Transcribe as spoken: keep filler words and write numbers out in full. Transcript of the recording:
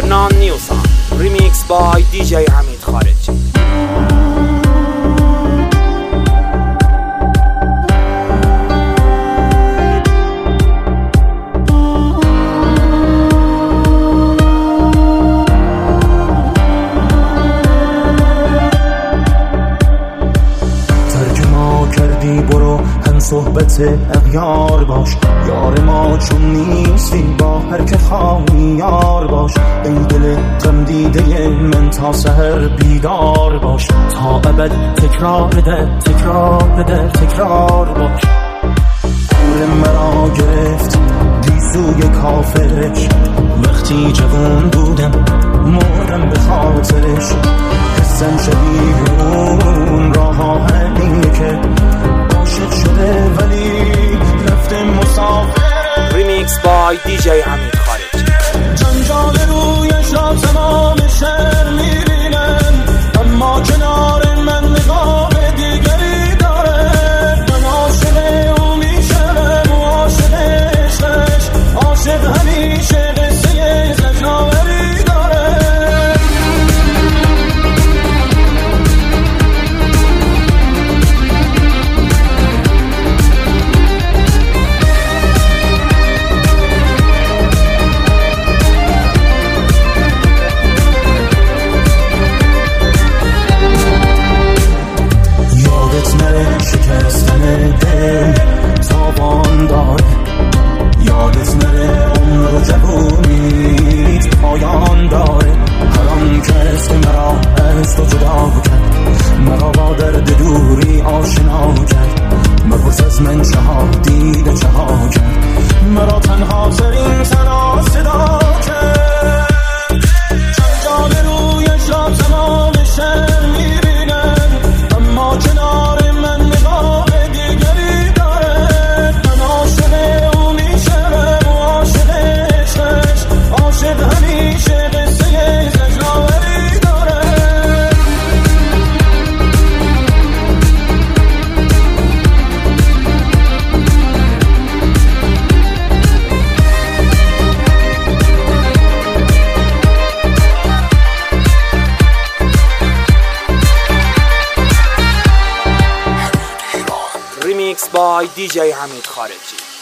Non New Song Remix by دی جی حمید خارجی. برو هم صحبت اغیار باش، یار ما چون نیستی با هر که خواهی یار باش. ای دل غم دیده من تا سحر بیدار باش، تا ابد تکرار ده تکرار ده تکرار باش. پول مرا گرفت گیسوی کافرش، وقتی جوان بودم مردم به خاطرش. حسم شبیه اون راه آهنیه که عاشق شده ولی رفته مسافر. ریمیکس بای دی جی حمید خارجی. جنجال رویش را تمام شهر میبینن، اما کنار من نگاه دیگری داره. من عاشق او میشم و عاشق عشقش، عاشق همیشه قصه زجرآوری داره. شکستن دل تاوان داره، یادت نره عمر و جوونیت پایان داره. هر آن کس که مرا از تو جدا کرد، مرا با درد دوری آشنا کرد. مپرس از من چه ها دید و چه ها کرد، مرا تنها ترین سرا صدا کرد. جنجال رویش را تمام شهر میبینن، اما کنار ریمیکس بای دی جی حمید خارجی.